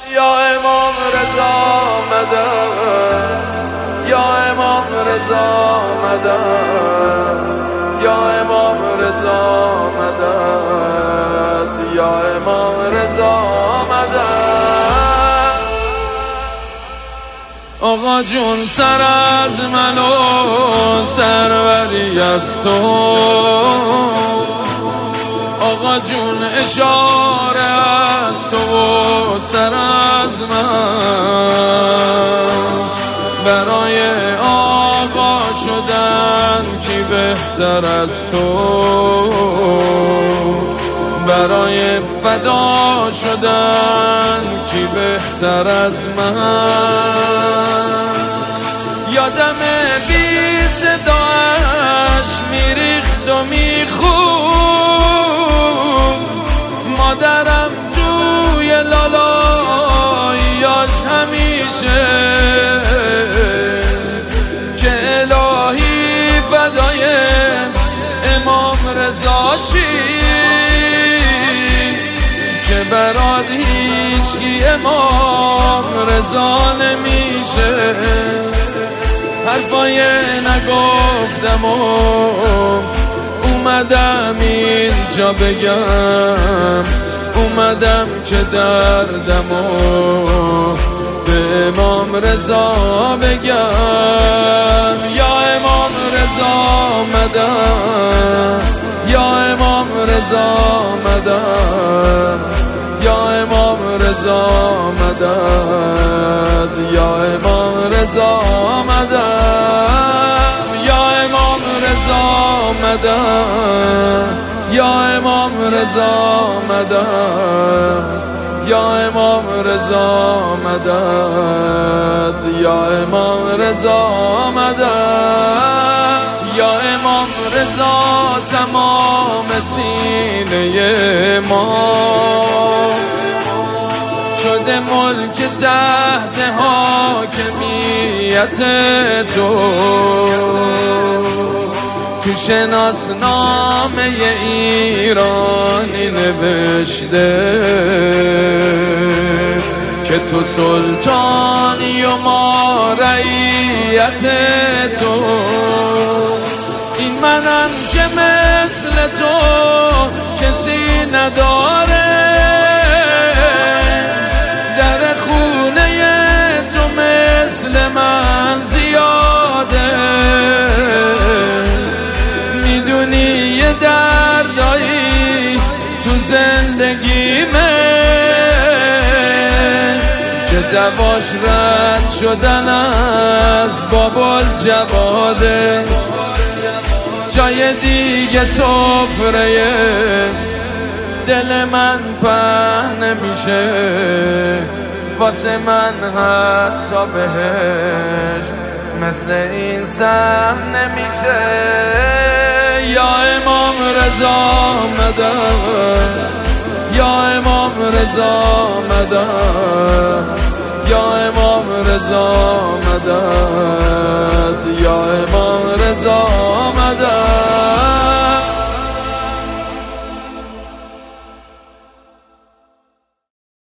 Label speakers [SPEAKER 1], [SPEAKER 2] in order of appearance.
[SPEAKER 1] یا امام رضا مدد، یا امام رضا مدد، یا امام رضا مدد، یا امام رضا مدد. آقا جون سر از من و سروری از تو، آقا جون اشاره از تو و سر از من. برای آقا شدن کی بهتر از تو، برای فدا شدن کی بهتر از من. یادم بی صداش میریخت و میخون، مادرم توی لالاییاش همیشه، که الهی فدای امام رضاشی، که برات هیچکی امام رضا نمیشه. حرفای نگفتم و اومدم اینجا بگم، اومدم که دردمو به امام رضا بگم. یا امام رضا مدد، یا امام رضا مدد، یا امام رضا مدد، یا امام رضا مدد، یا امام رضا مدد، یا امام رضا مدد، یا امام رضا مدد، یا امام رضا مدد. یا امام رضا تمام سینه ما شده ملک تحت حاکمیت تو، تو شناسنامه ایرانی نوشته که تو سلطانی و ما رعیت تو. این منم که مثل تو کسی نداره، در خونه تو مثل من زیاده. میدونی یه دردایی تو زندگیمه که دواش رد شدن از بابا الجواده. جای دیگه سفره دل من پهن نمیشه، واسه من حتی بهش مثل این سهم نمیشه. یا امام رضا مدد، یا امام رضا مدد، یا امام رضا مدد،